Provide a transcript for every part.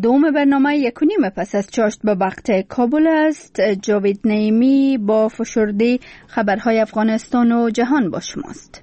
دوم برنامه 1.5 پس از چاشت به وقت کابل است. جاوید نعیمی با فشرده خبرهای افغانستان و جهان با شماست.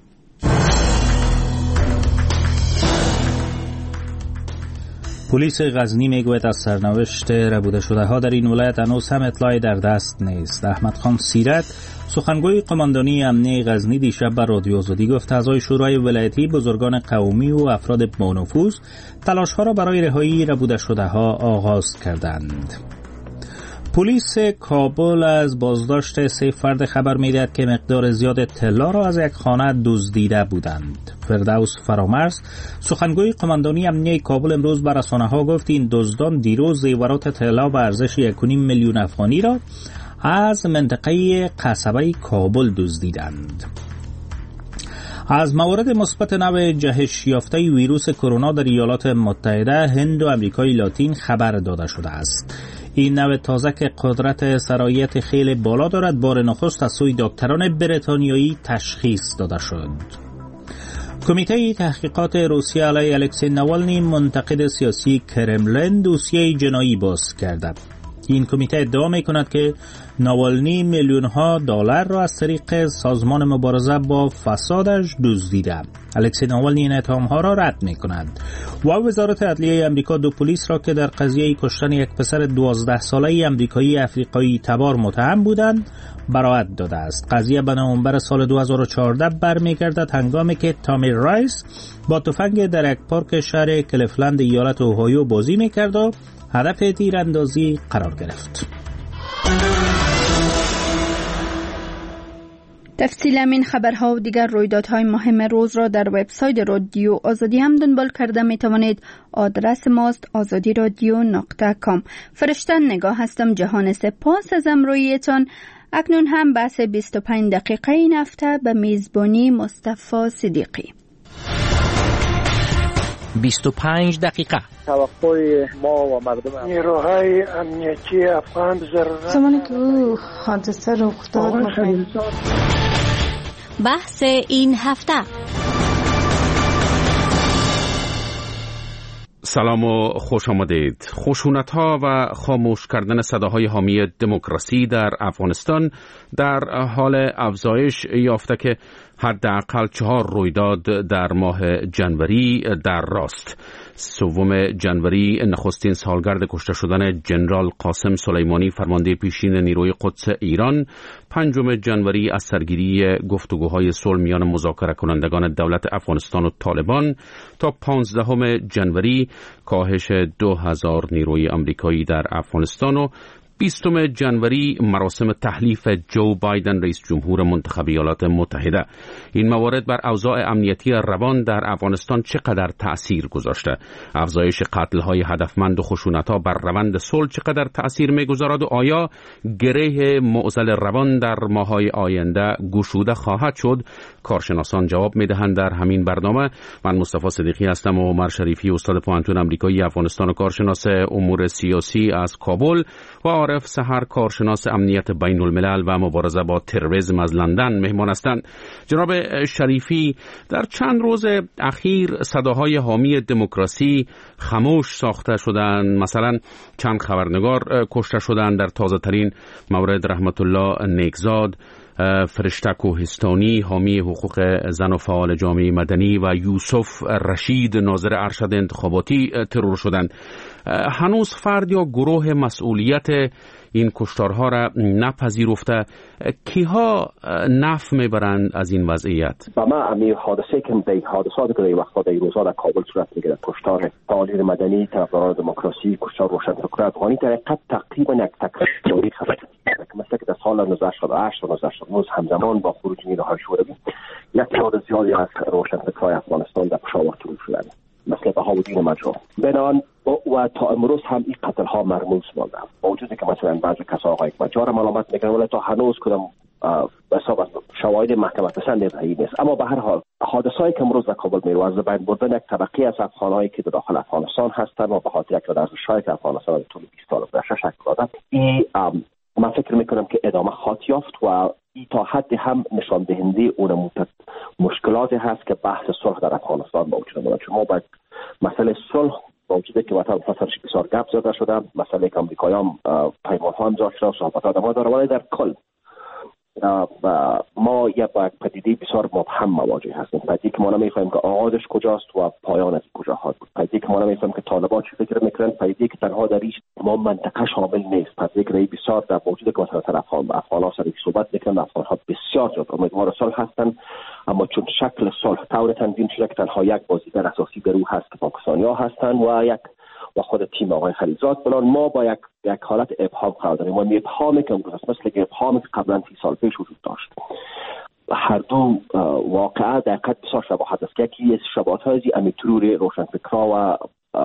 پلیس غزنی میگوید از سرنوشت ربوده شده ها در این ولایت هنوز هم اطلاعی در دست نیست. احمد خان سیرت سخنگوی قماندانی امنیه غزنی دیشب بر رادیو آزادی گفت اعضای شورای ولایتی، بزرگان قومی و افراد با نفوذ تلاش‌ها را برای رهایی ربوده شده ها آغاز کردند. پلیس کابل از بازداشت 3 فرد خبر می‌دهد که مقدار زیاد طلا را از یک خانه دزدیده بودند. فردوس فرامرز سخنگوی قماندانی امنیه کابل امروز بر رسانه‌ها گفت این دزدان دیروز زیورات طلا به ارزش 1.5 میلیون افغانی را از منطقه قصبه کابل دزدیدند. از موارد مثبت نوع جهش یافته ویروس کرونا در ایالات متحده، هند و آمریکای لاتین خبر داده شده است. این نوع تازه که قدرت سرایت خیلی بالا دارد، بار نخست از سوی دکتران بریتانیایی تشخیص داده شد. کمیته تحقیقات روسیه علیه الکسی ناوالنی، منتقد سیاسی کرملین، دوسیه جنایی باز کرده. این کمیته ادعا می‌کند که ناوالنی میلیون‌ها دلار را از طریق سازمان مبارزه با فسادش دزدیده. الکسی ناوالنی این اتهام‌ها را رد می‌کند و وزارت عدلیه آمریکا 2 پلیس را که در قضیه کشتن یک پسر 12 ساله آمریکایی افریقایی تبار متهم بودند براءت داده است. قضیه به نوامبر سال 2014 برمیگردد هنگامی که تامی رایس با تفنگ در یک پارک شهر کلیفلند ایالت اوهایو بازی می‌کرد و هدف تیراندازی قرار گرفت. تفصیل این خبرها و دیگر رویدادهای مهم روز را در وبسایت رادیو آزادی هم دنبال کرده می توانید. آدرس ماست azadiradio.com. فرشته نگاه هستم. جهان سپاس از امرویتان. اکنون هم بحث 25 دقیقه این هفته به میزبانی مصطفی صدیقی. 25 دقیقه توقع ما و مردم نیروهای امنیتی افغان ضرورت زمانی که او حادثه رو افتاد بحث این هفته. سلام و خوش آمدید. خشونت‌ها و خاموش کردن صداهای حامی دموکراسی در افغانستان در حال افزایش یافته که حداقل 4 رویداد در ماه جنوری در راست. 3 جنوری نخستین سالگرد کشته شدن جنرال قاسم سلیمانی، فرمانده پیشین نیروی قدس ایران. 5 جنوری از سرگیری گفتگوهای صلح میان مذاکره کنندگان دولت افغانستان و طالبان تا 15 جنوری کاهش 2000 نیروی آمریکایی در افغانستان و 20 جنوری مراسم تحلیف جو بایدن رئیس جمهور منتخب ایالات متحده. این موارد بر اوضاع امنیتی روان در افغانستان چقدر تأثیر گذاشته؟ افزایش قتل‌های هدفمند و خشونت‌ها بر روند صلح چقدر تأثیر می‌گذارد و آیا گره معضل روان در ماه‌های آینده گشوده خواهد شد؟ کارشناسان جواب می‌دهند در همین برنامه. من مصطفی صدیقی هستم و عمر شریفی، استاد پوهنتون آمریکایی افغانستان و کارشناس امور سیاسی از کابل، و عارف سحر، کارشناس امنیت بین الملل و مبارزه با تروریسم از لندن مهمان هستند. جناب شریفی، در چند روز اخیر صداهای حامی دموکراسی خاموش ساخته شدند. مثلا چند خبرنگار کشته شدند. در تازه ترین مورد رحمت الله نیکزاد، فرشته کوهستانی حامی حقوق زن و فعال جامعه مدنی و یوسف رشید ناظر ارشد انتخاباتی ترور شدند. هنوز فرد یا گروه مسئولیت این کشتارها را نپذیرفته. کیها نفع میبرند از این وضعیت؟ و ما امیر حادثه که حادثاتی که در وقتا در روزها در کابل صورت میگیرد، کشتار فعالین مدنی، طرفداران دموکراسی، کشتار روشنفکران افغانی، در حقیقت تقریبا یک تکرار جوری خبر مثل که در سال 1988 و 1989 همزمان با خروج نیروهای شوروی یک تعداد زیادی از روشنفکران افغانستان در پشاور ترور شدند، مثل بهاءالدین مجروح. بنان و تا امروز هم این قتل ها مرموز مانده، با وجودی که مثلا بعضی کسا آقای مجار ملامت میکنن ولی تا هنوز کدام حساب شواهد محکمه پسند ارائه نیست. اما به هر حال حادثه‌ای که امروز در کابل می‌رود از بین بردن یک طبقه از افغانایی که در داخل افغانستان هستند و به خاطر یک ارزش‌های که افغانستان در طول 20 سال گذشته شکل داده، این من فکر میکنم که ادامه خواهد یافت و این تا حدی هم نشان دهنده اون مشکلاتی هست که بحث صلح در افغانستان موجود است. چون ما باید مسئله صلح موجوده که مثلا پسرش بسیار گپ زده شده، مسئله که امریکایان پیمان ها امضا شده، صحبت ها داره، ولی در کل ما یک پدیده بسیار مبهم مواجه هستیم. پدیده که ما نمیفهمیم که آغازش کجاست و پایانش کجا خواهد بود. پدیده که ما نمیفهمیم که طالبان چی فکر میکنن. پدیده که تنها در ما منطقه شامل نیست. پدیده که بسیار در موجود که مثلا طرف افغان ها سر صحبت میکنن، افغان ها بسیار زیاد امیدوار صلح هستند، اما چون شکل صلح طور تنظیم شده که تنها یک بازیگر اساسی در او هست که پاکستانی ها هستند و خود تیم آقای خلیزاد، بلان ما با یک حالت ابهام قرار داریم. و ابهامی که امروز مثل که ابهامی که قبلا 30 سال پیش وجود داشت، هر دو واقعا در قد بسیار شباهت است. یکی شباهت‌های امیترور روشنفکرها و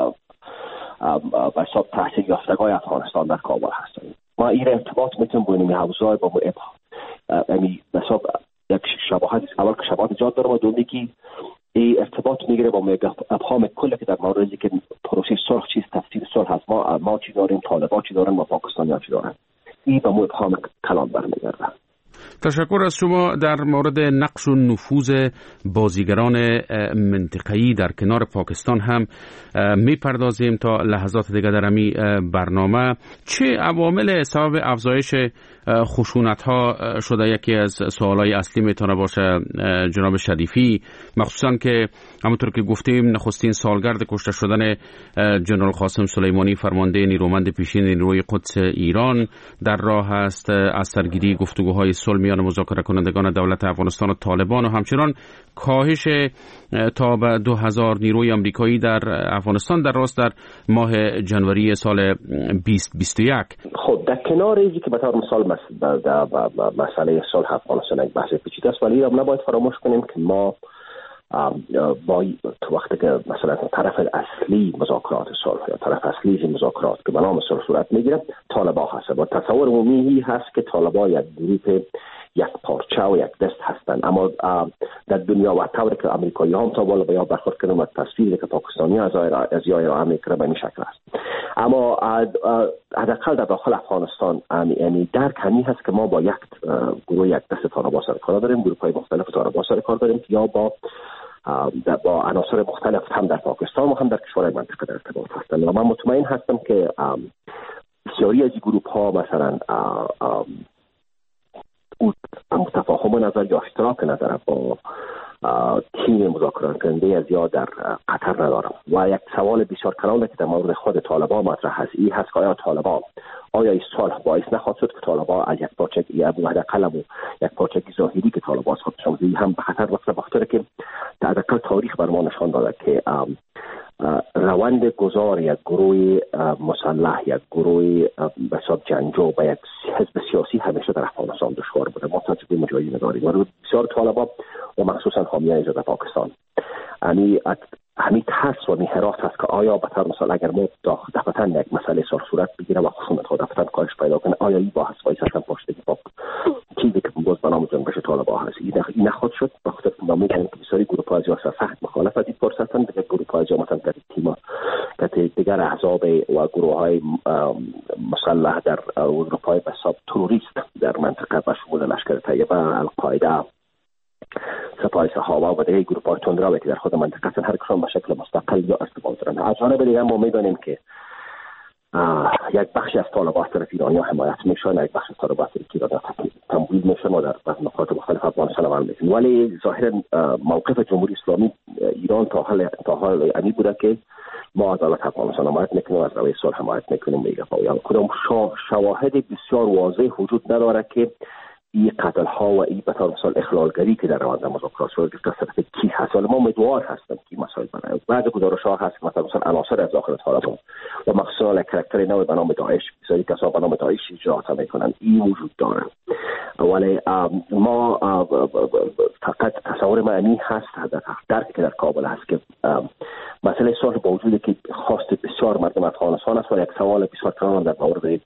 به حساب تحصیل یافتگان افغانستان در کابل هستند. ما این ارتباط میتونیم بینیم حوزه‌های با ابهام به حساب یک شباهت اول که شباهت ایجاد داره و دومی که این ارتباط میگیره با ابهام کلی که در موردی که پروسه صلح چیست، تفسیر صلح هست، ما چی داریم، طالبان چی دارن و پاکستانی‌ها چی دارن. این به مو ابهام کلان برمیگرده. تشکر از شما. در مورد نقش و نفوذ بازیگران منطقه‌ای در کنار پاکستان هم میپردازیم تا لحظات دیگه در امی برنامه. چه عوامل سبب افزایش خشونت‌ها شده؟ یکی از سوالای اصلی میتونه باشه جناب شریفی، مخصوصا که همونطور که گفتیم نخستین سالگرد کشته شدن جنرال قاسم سلیمانی، فرمانده نیرومند پیشین نیروی قدس ایران در راه است. از سرگیری گفتگوهای صلح میان مذاکره کنندگان دولت افغانستان و طالبان و همچنان کاهش تا به 2000 نیروی آمریکایی در افغانستان در راست در ماه جنوری سال 2021. خب در کنار اینکه که به طور مثال مسئله صلح افغانستان یک بحث پیچیده است، ولی نباید فراموش کنیم که ما با وقتی که مثلا طرف اصلی مذاکرات صلح یا طرف اصلی مذاکرات که به نام صلح صورت میگیره طالبان هست، با تصور عمومی هست که طالبان یک گروه یک پارچه و یک دست هستند، اما در دنیا و طوری که امریکایی هم تا بالا بیا برخورد کردن و تصویری که پاکستانی از یا امریکا به این شکل است. اما حداقل در داخل افغانستان یعنی درک همین هست که ما با یک گروه یک دست طالبان سر کار داریم، گروه‌های مختلف طالبان سر کار داریم یا با عناصر مختلف هم در پاکستان و هم در کشورهای منطقه در ارتباط هستند. و من مطمئن هستم که بسیاری از این گروه‌ها مثلا تفاهم نظر یا اشتراک نظر با تیم مذاکره کننده از یا در قطر ندارم. و یک سوال بسیار کلان که در مورد خود طالبان مطرح هست، این هست که آیا این صلح باعث نخواهد شد که طالبان از یک پارچگی یک پارچگی ظاهری که طالبان از خودشان هم به خطر رفته، بخاطر که در تاریخ بر ما نشان داده که روند گذار یک گروه مسلح، یک گروه به حساب جنگجو و یک حزب سیاسی همیشه در افغانستان دشوار بوده. ما تجربه مجازی نداریم و بسیار طالبان و مخصوصا حامیان در پاکستان همین ترس و حراس هست که آیا به طور مثال اگر ما دفعتاً یک مسئله صورت بگیره و خشونت‌ها دفعتاً کاهش پیدا کنه، آیا این باعث اصلا پشتگی با چیزی که باز به نام جنبش طالبان هست این نخواهد شد، بخاطر که ما می‌گیم که بسیاری گروه‌ها از سخت مخالفت این فرصتن، دیگر گروه‌ها مثلا در تیم دیگر احزاب و گروه‌های مسلح در اروپای به حساب تروریست در منطقه به شمول لشکر طیبه، القاعده، سپاه صحابه و دیگر گروه‌های تندرو که در خود منطقه هستند، هر کدام به شکل مستقل یا ارتباط دارند. از جانب دیگر ما می‌دانیم که یک بخشی از طالبان از طرف ایرانی‌ها حمایت میشن، یک بخش از طالبان از طرف ایرانی‌ها تمویل میشن و در نقاط مختلف افغانستان عمل میکنن. ولی ظاهراً موقف جمهوری اسلامی ایران تا حال این بوده که ما از دولت افغانستان حمایت میکنیم، از روی صلح حمایت میکنیم. میگه کدام شواهد بسیار واضح وجود نداره که این قتل ها و این به طور مثال اخلالگری که در روند مذاکرات شده که طرف کی هست. ما امیدوار هستیم که این مسائل برای بعد گزارش ها هست که مثلا عناصر از داخل طالبان و مخصوصا کاراکتر نو به نام داعش، بسیاری کسا به نام داعش اجراات میکنن، این وجود داره. ولی ما فقط تصور معنی هست درکی که در کابل هست که مسئله صلح با وجودی که خواست بسیار مردم افغانستان است، ولی یک سوال بسیار کلان در مورد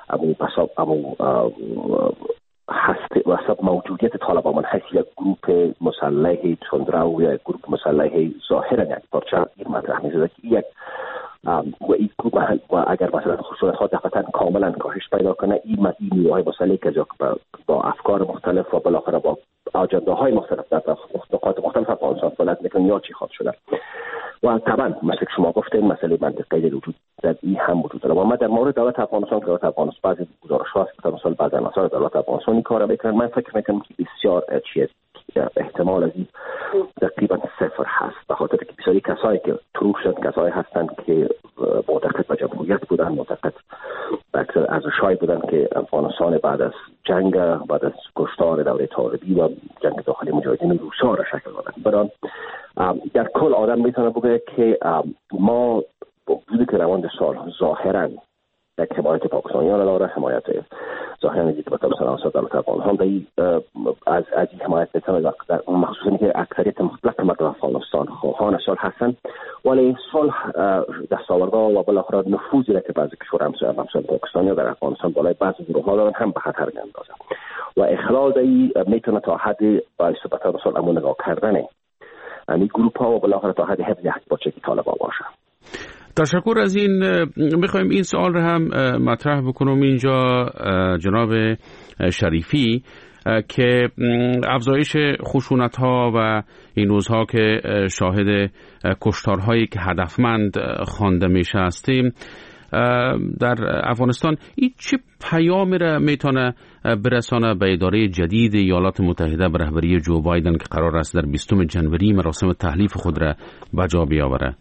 هست و سب موجودیت طالبان من هست یک گروه مسلح تندرو یا یک گروه مسلح ظاهرا یک پارچه این مطرح می‌شده که یک و این گروه و اگر مثلا خصوصیت‌ها دقیقاً کاملا کاهش پیدا کنه، این نیروهای مسلحی که با افکار مختلف و بالاخره با اجنده‌های مختلف در نقاط مختلف افغانستان فعالیت می‌کنن یا چی خواهد شده. و و طبعا مثل که شما گفتین مسئله منطقه‌ای وجود در این هم وجود داره. و ما در مورد دولت افغانستان که دولت افغانستان بعضی گزارش‌ها هست که مثلا بعضی عناصر دولت افغانستان این کارو میکنن، من فکر میکنم که بسیار چیز احتمال از این تقریبا صفر هست، به خاطر که بسیاری کسایی که تروشن کسایی هستند که معتقد به جمهوریت بودن، معتقد به اکثر ارزش‌هایی بودن که افغانستان بعد از جنگ، بعد از کشتار دوره طالبی و جنگ داخلی مجاهدین روسا را شکل دادن. برای در کل آدم میتونه بگه که ما با وجودی که روند سال ظاهراً یک حمایت پاکستانیان داره، حمایت ظاهراً دیگه مثلا دولت افغانستان از این حمایت میتونه در مخصوصا که اکثریت مطلق مردم افغانستان خواهان صلح هستند، ولی صلح دستاوردها و بالاخره نفوذی که بعضی کشورها همسایه پاکستانیان در افغانستان بالای بعضی گروه‌ها دارن هم به خطر میاندازه و اخلال دی میتونه تا حد باعث به صلح امون نگاه کردن این گروه‌ها و بالاخره تا حد حفظ حق بچه که طالبان باشه. تشکر از این. میخوایم این سوال رو هم مطرح بکنم اینجا جناب شریفی که افزایش خشونت‌ها و این روزها که شاهد کشتارهایی که هدفمند خوانده میشه هستیم در افغانستان، این چه پیامی را میتونه برسانه به اداره جدید ایالات متحده به رهبری جو بایدن که قرار است در 20 جنوری مراسم تحلیف خود را به جا بیاوره؟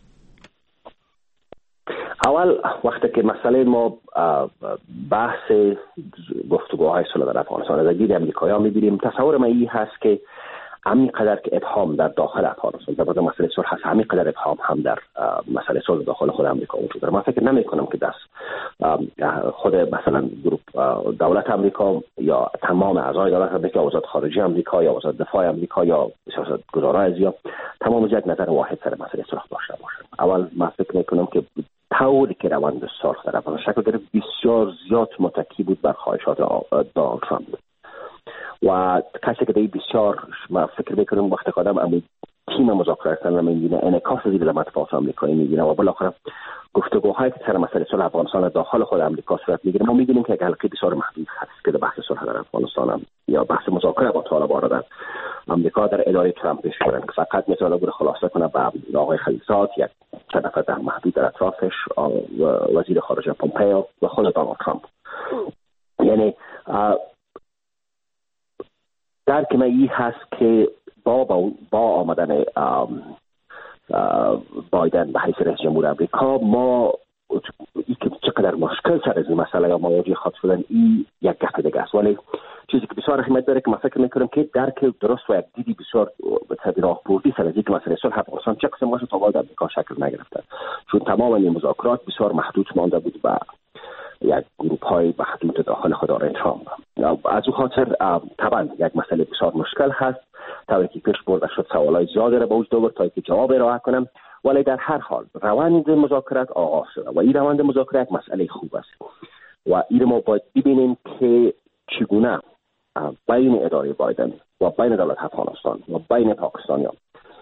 اول وقتی که مسئله ما بحث گفتگوهای صلح در افغانستان از دید امریکایی‌ها می‌بینیم، تصور من این هست که همینقدر که ابهام در داخل افغانستان در مورد مسئله صلح هست، همینقدر ابهام هم در مسئله صلح داخل خود امریکا وجود داره. من فکر نمی‌کنم که دست خود مثلا دولت امریکا یا تمام اعضای دولت امریکا، وزارت خارجه امریکا یا وزارت دفاع امریکا یا سیاستگزاران ازیا تمام یک نظر واحد سر مسئله صلح داشته باشند. اول من فکر می‌کنم که طوری که روند صلح در افغانستان شکل گرفت بسیار زیاد متکی بود بر خواهشات دونالد ترامپ و کسی که بسیار من فکر میکنم وقتی که آدم تیم مذاکره کردن میبینه انعکاس از این مطبوعات آمریکایی میبینه و بالاخره گفتگوهایی که سر مسئله صلح افغانستان داخل خود آمریکا صورت میگیره، ما میبینیم که یک حلقه بسیار محدود هست که بحث صلح در افغانستان یا بحث مذاکره با طالبان در آمریکا در اداره ترامپ پیش کردن که فقط میتونه بود خلاصه کنه به آقای خلیلزاد، یک چند نفر در محدود در اطرافش، وزیر خارجه پومپئو و خود دونالد ترامپ. یعنی درک من این هست که با آمدن بایدن به حیث رئیس جمهور امریکا ما چقدر مشکل سر از این مسئله یا مواجه خواهد شدن این یک گفت دیگه است، ولی چیزی که بسیار اهمیت داره که من فکر میکنم که درک درست و یک دیدی بسیار راهبردی سر از این مسئله صلح افغانستان چه قسم باشه تا بعد امریکا شکل نگرفته، چون تمام این مذاکرات بسیار محدود مانده بود به یک گروه‌های محدود داخل اداره ترامپ. از او خاطر طبعا یک مسئله بسیار مشکل هست، تا که پیش برده شد سوالای زیادی را به وجود آورد تا که جواب ارائه کنم، ولی در هر حال روند مذاکرات آغاز شده و این روند مذاکرات مسئله خوب است و این ما باید ببینیم که چگونه بین اداره بایدن و بین دولت افغانستان و بین پاکستانیان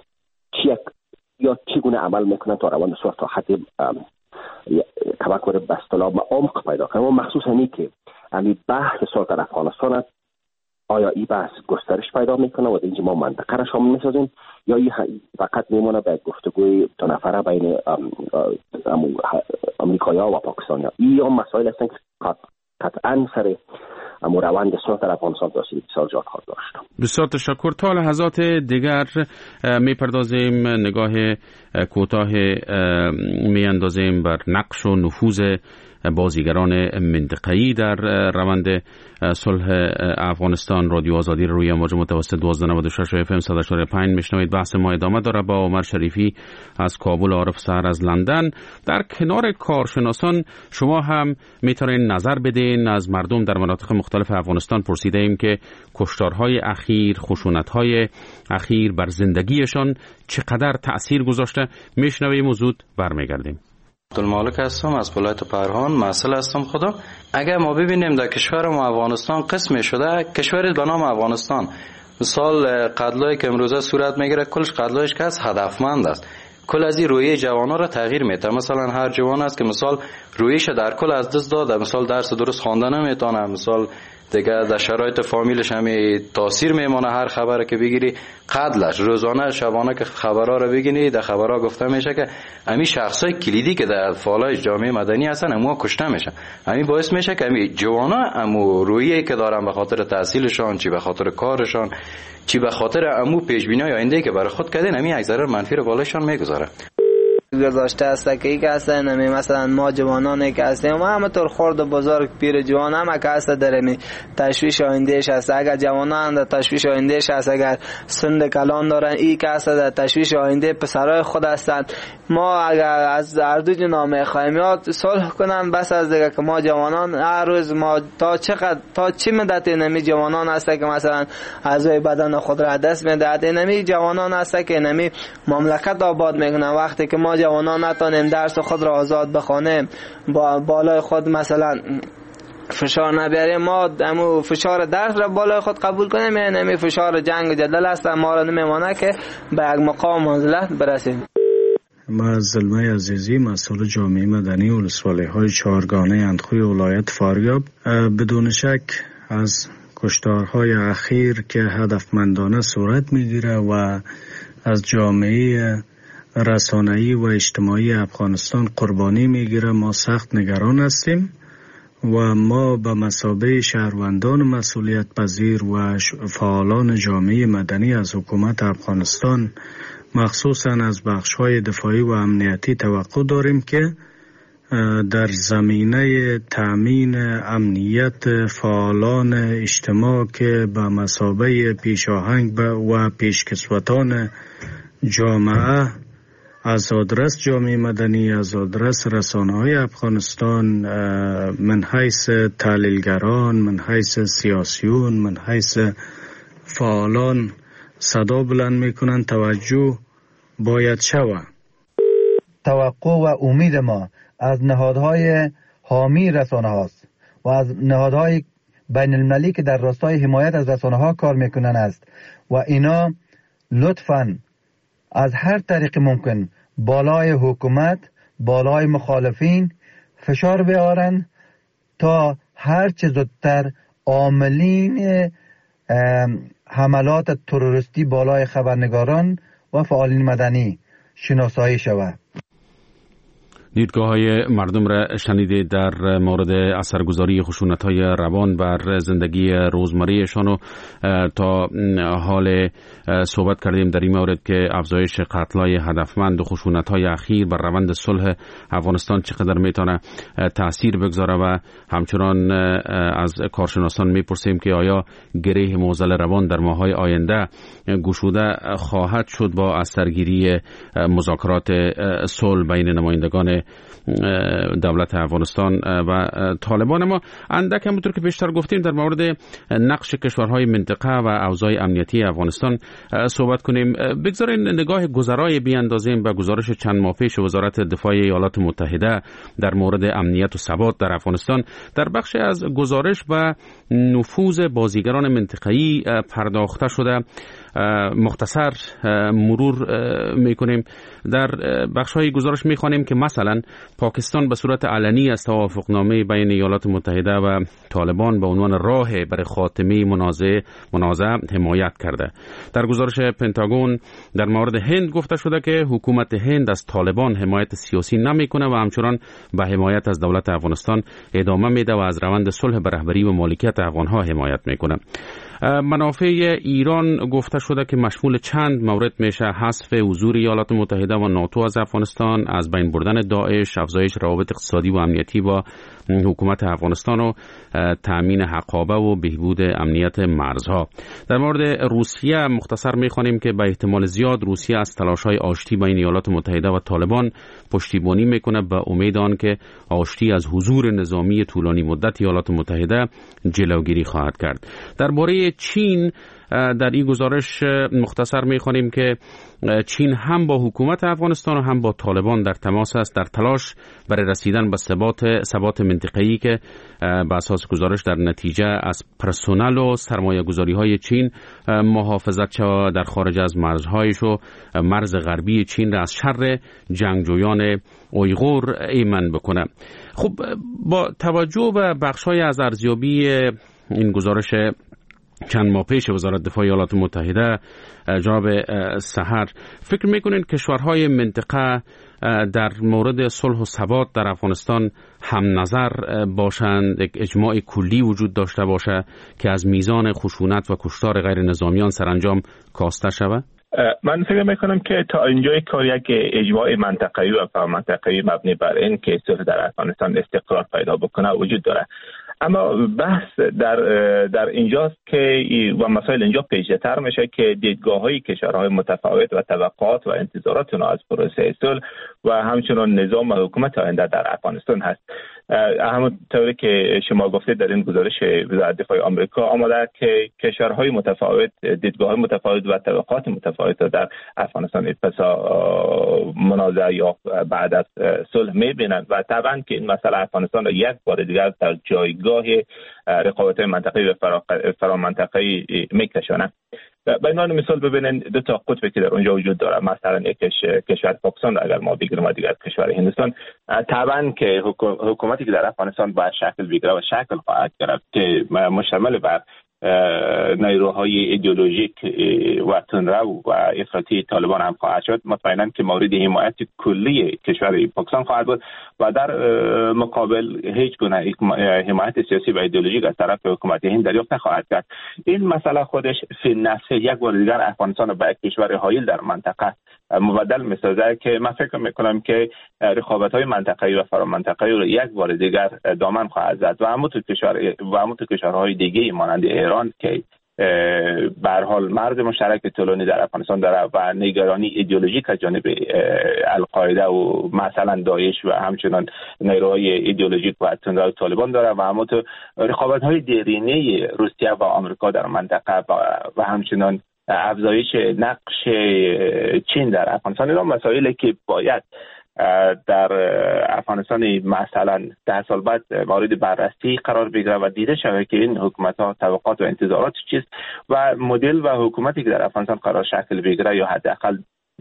چگونه عمل میکنن تا روند صلح تا حد تفکر به اصطلاح عمق پیدا کنه و مخصوصا این که همین بحث صلح در افغانستان آیا این بحث گسترش پیدا میکنه و اینجا ما منطقه را شامل میسازیم یا این فقط میمونه به گفتگوی دو نفره بین امریکایی‌ها و پاکستانی‌ها. این هم مسائل هستند که قطعاً سر روند صلح در افغانستان تاثیر بسیار زیاد خواهد داشت. بسیار تشکر. تا لحظات دیگر میپردازیم نگاه کوتاه میاندازیم بر نقش و نفوذ بازیگران منطقه‌ای در روند صلح افغانستان. رادیو آزادی روی امواج متوسط 1296 FM 104.5 میشنوید. بحث ما ادامه داره با عمر شریفی از کابل، عارف سحر از لندن. در کنار کارشناسان شما هم میتونید نظر بدین. از مردم در مناطق مختلف افغانستان پرسیده ایم که کشتارهای اخیر، خشونت‌های اخیر بر زندگیشان چقدر تأثیر گذاشته. میشنویم و زود برمیگردیم. عبدالمالک هستم از ولایت پرهان. مسئله هستم خودم. اگر ما ببینیم در کشور ما افغانستان قسم شده کشوری به نام افغانستان، مثال قتلایی که امروزه صورت میگیره کلش قتلایش که از هدفمند است، کل از این رویه جوانا را تغییر میده. مثلا هر جوان است که مثال رویش در کل از دست داده، مثال درس درست خوانده نمیتونه، مثال دیگه در شرایط فامیلش همین تاثیر میمونه. هر خبر که بگیری قتلش روزانه شبانه که خبرها رو بگیری، در خبرها گفته میشه که همین شخصای کلیدی که در فعالای جامعه مدنی هستن همو کشته میشن. همین باعث میشه که همین جوانا همو رویی که دارن به خاطر تحصیلشان، چی به خاطر کارشان، چی به خاطر همو پیشبینی آینده که برای خود کردن، همین یک ضرر منفی رو بالایشان میگذاره. گذاشته است که ای که هستن همی مثلا ما جوانانی که هستیم ما همطور خرد و بزرگ پیر جوان هم که هست دارمی تشویش آیندهش هست. اگر جوانان در تشویش آیندهش هست، اگر سند کلان دارن ای که هست در تشویش آینده پسرای خود هستند. ما اگر از اردو جنامه خواهیم یاد صلح کنن بس از دیگه که ما جوانان هر روز ما تا چی مدت نمی جوانان هست که مثلا اعضای بدن خود را دست میدهد. نمی جوانان هست که نمی مملکت آباد میکنن. وقتی که ما جوانان نتونیم درس خود را آزاد بخوانیم، با بالای خود مثلا فشار نبیاریم، ما همو فشار درس را بالای خود قبول کنیم، یعنی فشار جنگ و جدل است ما را نمیمانه که به یک مقام منزلت برسیم. ما از زلمه عزیزی مسئول جامعه مدنی ولسوالی‌های چهارگانه اندخوی ولایت فاریاب. بدون شک از کشتارهای اخیر که هدفمندانه صورت میگیره و از جامعه رسانه‌ای و اجتماعی افغانستان قربانی میگیره، ما سخت نگران هستیم و ما به مثابه شهروندان مسئولیت پذیر و فعالان جامعه مدنی از حکومت افغانستان مخصوصاً از بخش‌های دفاعی و امنیتی توقع داریم که در زمینه تأمین امنیت فعالان اجتماع که به مثابه پیشاهنگ و پیشکسوتان جامعه از آدرس جامعه مدنی، از آدرس رسانه‌های افغانستان، من حیث تحلیلگران، من حیث سیاسیون، من حیث فعالان صدا بلند میکنن توجه باید شود. توقع و امید ما از نهادهای حامی رسانه هاست و از نهادهای بین المللی که در راستای حمایت از رسانه ها کار میکنن است و اینا لطفاً از هر طریق ممکن بالای حکومت، بالای مخالفین فشار بیارن تا هر چه زودتر عاملین حملات تروریستی بالای خبرنگاران و فعالین مدنی شناسایی شود. دیدگاه‌های مردم را شنیدید در مورد اثرگذاری خشونت‌های روان بر زندگی روزمره‌شان و تا حال صحبت کردیم در این مورد که افزایش قتل‌های هدفمند و خشونت‌های اخیر بر روند صلح افغانستان چقدر میتونه تأثیر بگذاره و همچنان از کارشناسان میپرسیم که آیا گره معضل روان در ماه‌های آینده گشوده خواهد شد با از سرگیری مذاکرات صلح بین نمایندگان دولت افغانستان و طالبان. ما اندک همونطور که پیشتر گفتیم در مورد نقش کشورهای منطقه و اوضاع امنیتی افغانستان صحبت کنیم. بگذارین نگاه گذرای بیاندازیم به گزارش چند ماه پیش وزارت دفاع ایالات متحده در مورد امنیت و ثبات در افغانستان. در بخش از گزارش و نفوذ بازیگران منطقه‌ای پرداخته شده. مختصر مرور میکنیم. در بخش‌های گزارش میخوانیم که مثلا پاکستان به صورت علنی از توافقنامه بین ایالات متحده و طالبان به عنوان راه برای خاتمه منازعه حمایت کرده. در گزارش پنتاگون در مورد هند گفته شده که حکومت هند از طالبان حمایت سیاسی نمیکنه و همچنان به حمایت از دولت افغانستان ادامه میده و از روند صلح به رهبری و مالکیت افغانها حمایت میکنه. منافع ایران گفته شده که مشمول چند مورد میشه: حذف حضور ایالات متحده و ناتو از افغانستان، از بین بردن داعش، افزایش روابط اقتصادی و امنیتی با حکومت افغانستان و تأمین حقابه و بهبود امنیت مرزها. در مورد روسیه مختصر میخوانیم که به احتمال زیاد روسیه از تلاش‌های آشتی بین ایالات متحده و طالبان پشتیبانی میکنه به امید آن که آشتی از حضور نظامی طولانی مدت ایالات متحده جلوگیری خواهد کرد. درباره چین در این گزارش مختصر میخوانیم که چین هم با حکومت افغانستان و هم با طالبان در تماس است در تلاش برای رسیدن به ثبات منطقه‌ای که به اساس گزارش در نتیجه از پرسنل و سرمایه گذاری های چین محافظت شود در خارج از مرزهایش و مرز غربی چین را از شر جنگجویان اویغور ایمن بکنه. خب با توجه به بخش‌های از ارزیابی این گزارش چند ماه پیش وزارت دفاع ایالات متحده جناب سحر، فکر میکنین کشورهای منطقه در مورد صلح و ثبات در افغانستان هم نظر باشند، یک اجماع کلی وجود داشته باشه که از میزان خشونت و کشتار غیر نظامیان سرانجام کاسته شود؟ من فکر میکنم که تا اینجای کار یک اجماع منطقه‌ای و فرامنطقه‌ای مبنی بر این که صلح در افغانستان استقرار پیدا بکنه وجود داره. اما بحث در اینجاست که و مسائل اینجا پیچیده‌تر میشه که دیدگاه‌های کشورهای متفاوت و توقعات و انتظارات اونها از پروسه صلح و همچنین نظام و حکومت آینده در افغانستان هست. همونطوری که شما گفتید در این گزارش وزارت دفاع آمریکا آمده که کشورهای متفاوت دیدگاه‌های متفاوت و توقعات متفاوت در افغانستان پس منازعه یا بعد از صلح می‌بینند و طبعا که این مسئله افغانستان را یک بار دیگر در جایگاه رقابت منطقه‌ای و فرامنطقه‌ای می‌کشاند. به عنوان مثال ببینید دو تا قطبی که در اونجا وجود داره، مثلا یک کشور پاکستان را اگر ما بگیریم و دیگر کشور هندوستان، طبعا که حکومتی که در افغانستان باید شکل بگیره و شکل خواهد گرفت که مشتمل بر نیروهای ایدئولوژیک و تندرو و افراطی طالبان هم خواهد شد، مطمئنا که مورد حمایت کلی کشور پاکستان خواهد بود و در مقابل هیچ گونه حمایت سیاسی و ایدئولوژیک از طرف حکومت هند دریافت نخواهد کرد. این مسئله خودش فی نفسه یک بار دیگر افغانستان را به یک کشور حایل در منطقه مبدل می‌سازد که من فکر می‌کنم که رقابت‌های منطقه‌ای و فرامنطقه‌ای رو یک بار دیگر دامن خواهد زد و همون تو کشورهای دیگه مانند ایران که به هر حال مرز مشترک طولانی در افغانستان داره و نگرانی ایدئولوژیک از جانب القاعده و مثلا داعش و همچنین نیروهای ایدئولوژیک و تندرو طالبان داره و همون تو رقابت‌های دیرینه روسیه و آمریکا در منطقه و همچنین افزایش نقش چین در افغانستان، اینا مسائلی که باید در افغانستان مثلا 10 سال بعد مورد بررسی قرار بگیره و دیده شود که این حکومت‌ها توقعات و انتظارات چیست و مدل و حکومتی که در افغانستان قرار شکل بگیره یا حداقل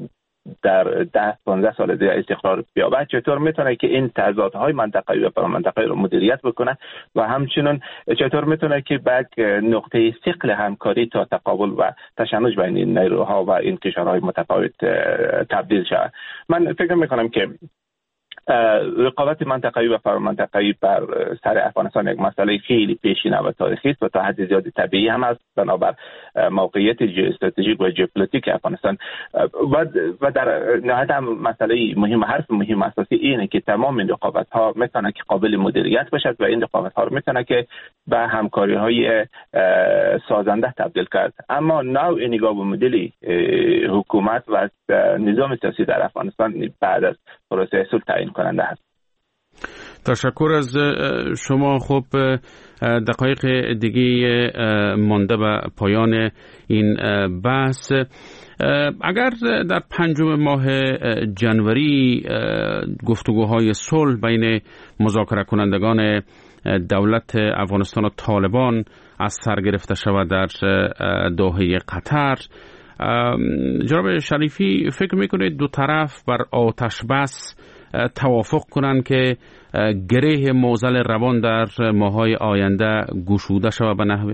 در 10-15 سال دیگه استقرار بیابد چطور میتونه که این تضادهای منطقه‌ای و فرامنطقه‌ای رو مدیریت بکنه و همچنین چطور میتونه که به نقطه ثقل همکاری تا تقابل و تشنج بین این نیروها و این کشورهای متفاوت تبدیل شود. من فکر میکنم که رقابت منطقه‌ای و فرامنطقه‌ای بر سر افغانستان یک مسئله خیلی پیشینه و تاریخی است و تا حد زیادی طبیعی هم است بنابر موقعیت ژئواستراتژیک و ژئوپلیتیک افغانستان و در نهایت هم مسئله مهم، حرف مهم اساسی اینه که تمام این رقابت‌ها میتونه که قابل مدیریت باشد و این رقابت‌ها رو میتونه که به همکاری‌های سازنده تبدیل کرد. اما نوع نگاه و مدل حکومت و نظام سیاسی در افغانستان بعد از پروسه صلح تعیین کننده است. تشکر از شما. خب دقایق دیگه مانده به پایان این بحث. اگر در 5 ماه جنوری گفتگوهای صلح بین مذاکره کنندگان دولت افغانستان و طالبان از سر گرفته شود در دوحه قطر، جناب شریفی فکر میکنید دو طرف بر آتش بس توافق کنند که گره معضل روان در ماه‌های آینده گشوده شود به نحوی؟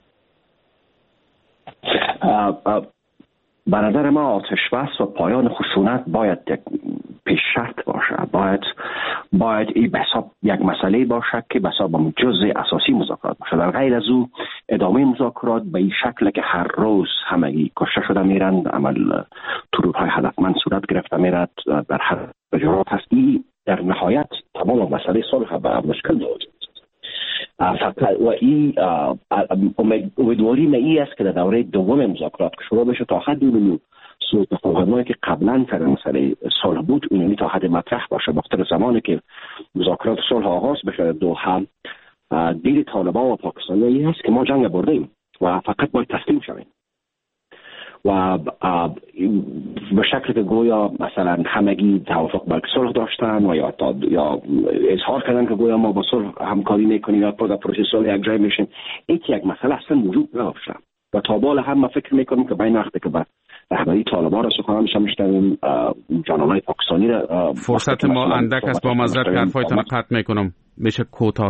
به نظر ما آتش بس و پایان خشونت باید یک پیش شرط باشه، باید این به حساب یک مسئله باشه که به حساب جزء اساسی مذاکرات باشه. در غیر از او ادامه مذاکرات به این شکل که هر روز همگی کشته شده میرند، عمل ترورهای هدفمند صورت گرفته میرد، در هر بجرات هستی، در نهایت تمام مسئله صلح به مشکل موجود و این امیدواری ای است که در دوره دوم مذاکرات که شروع بشه تا حد اون سوء تفاهمایی که قبلا سر مسئله صلح بود اونمی تا حد مطرح باشه. وقتی زمانی که مذاکرات صلح آغاز بشه دوحه، دید طالبان و پاکستانی هست که ما جنگ بردیم و فقط باید تسلیم شویم و به شکلی که گویا مثلا همگی توافق بر صلح داشتن و یا اظهار کردن که گویا ما با صلح همکاری میکنیم یا در پروسه صلح یک جای میشیم، یک مسئله اصلا وجود نداشته و تا بالا هم ما فکر میکنیم که بین وقتی که به رهبری طالبان را سخنان میشنویم جانانای پاکستانی را فرصت ما اندک است. با معذرت که حرفایتان قطع میکنم، میشه کوتاه‌تر؟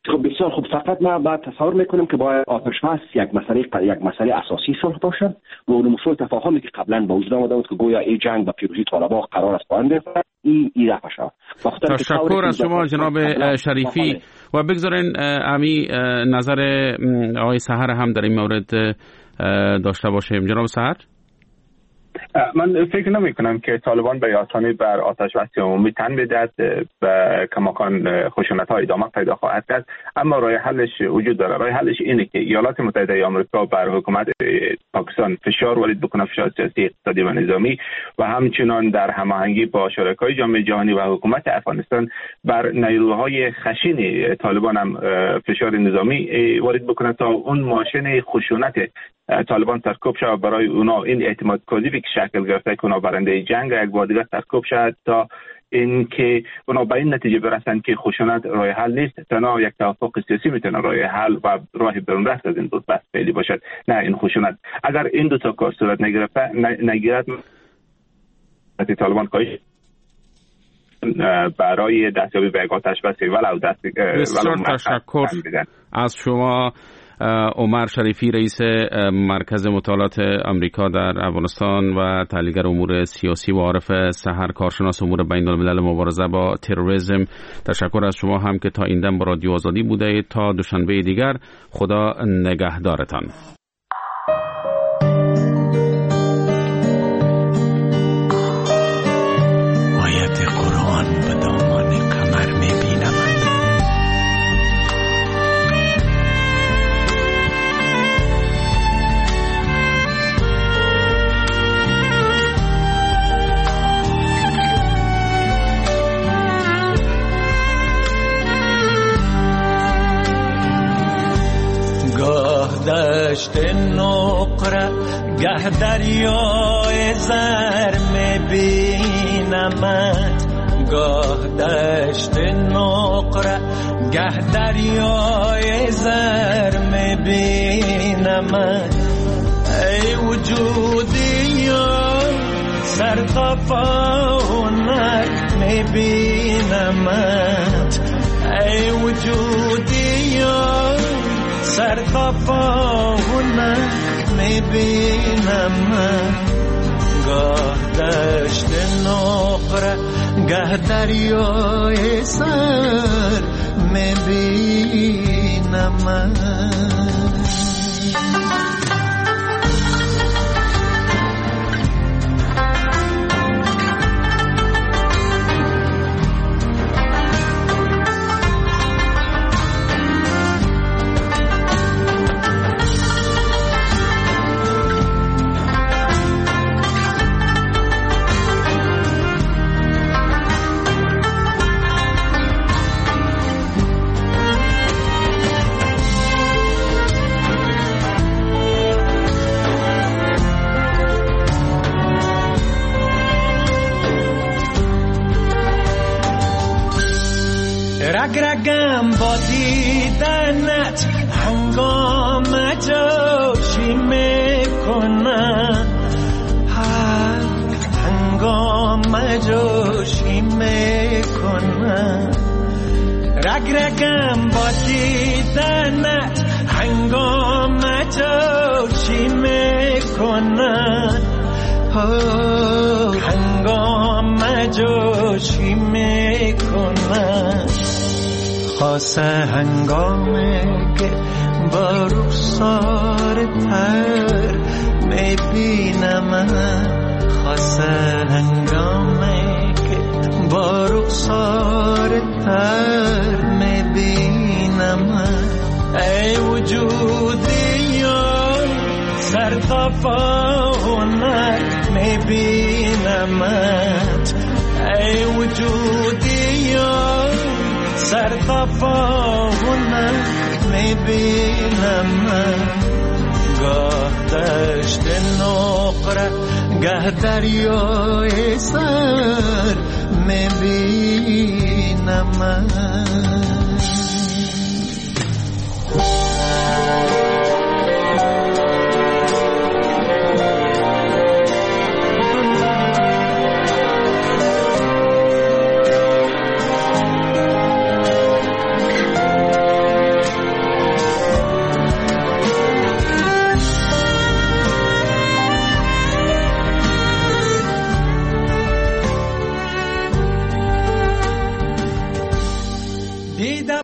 خب بسیار خوب. فقط ما تصور میکنم که باید آتش بس یک مسئله اساسی صلح باشد و اون مسئله تفاهمی که قبلا به وجود آمده بود که گویا این جنگ به پیروزی طالبان قرار است پایان بیاورد این رفع شود. تشکر از شما جناب شریفی و بگذارین امی نظر آقای سحر هم در این مورد داشته باشیم. جناب سحر، من فکر نمی کنم که طالبان به آسانی بر آتش بس عمومی تن بدهد و کماکان خشونت‌ها ادامه پیدا خواهد کرد، اما راه حلش وجود داره. راه حلش اینه که ایالات متحده آمریکا بر حکومت پاکستان فشار وارد بکنه، فشار سیاسی، اقتصادی و نظامی، و همچنان در هماهنگی با شرکای جامعه جهانی و حکومت افغانستان بر نیروهای خشن طالبان هم فشار نظامی وارد بکنه تا اون ماشین خشونت طالبان سرکوب شود، برای اونا این اعتماد کاذبی که شکل گرفته که اونا برنده جنگ یک بار دیگه سرکوب شد، تا اینکه اونا به این نتیجه برسند که خشونت راه حل نیست، تنها یک توافق سیاسی میتونه راه حل و راه برون رفت از این دو بحث فعلی باشد، نه این خشونت. اگر این دو تا کار صورت نگیرد طالبان کاهش برای دستیابی به آتش بس ولو بسیار تشکر از شما. عمر شریفی، رئیس مرکز مطالعات آمریکا در افغانستان و تحلیلگر امور سیاسی و عارف سحر، کارشناس امور بین الملل مبارزه با تروریسم. تشکر از شما هم که تا این دم با رادیو آزادی بوده. تا دوشنبه دیگر، خدا نگهدارتان. آیت قرآن به دامان قمر میبینم، دشت نقره گه دریای زر میبینمت، گاه دشت نقره گه دریای زر میبینمت. ای وجودی سر تا پاونک میبینمت، ای وجودی سر تا پاونک میبینم من. گاه دشت نقره گه دریای سر میبینم من. رگرگم با دیدنت هنگام جوشی میکنم، هنگام جوشی میکنم. رگرگم با دیدنت هنگام جوشی میکنم، هنگام جوشی میکنم. خاصه هنگامی که با رخسار تر میبینم، خاصه هنگامی که با رخسار تر میبینم. ای وجودی سر تا پاونک میبینمت، ای وجودی سر تا پاونک میبینم. گاه دشت نقره گه دریای سر میبینم.